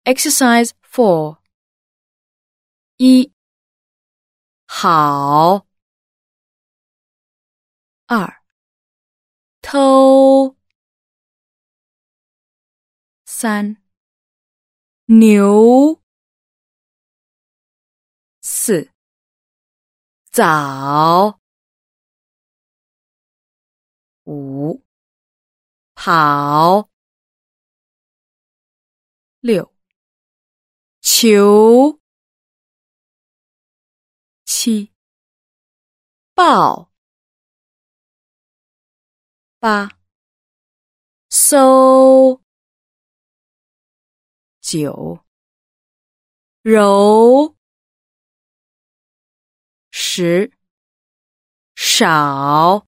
Exercise 4. 1. 好。2. 偷。3. 牛。4. 早。5. 跑。6. 球。7. 抱。8. 搜。9. 揉。10. 少。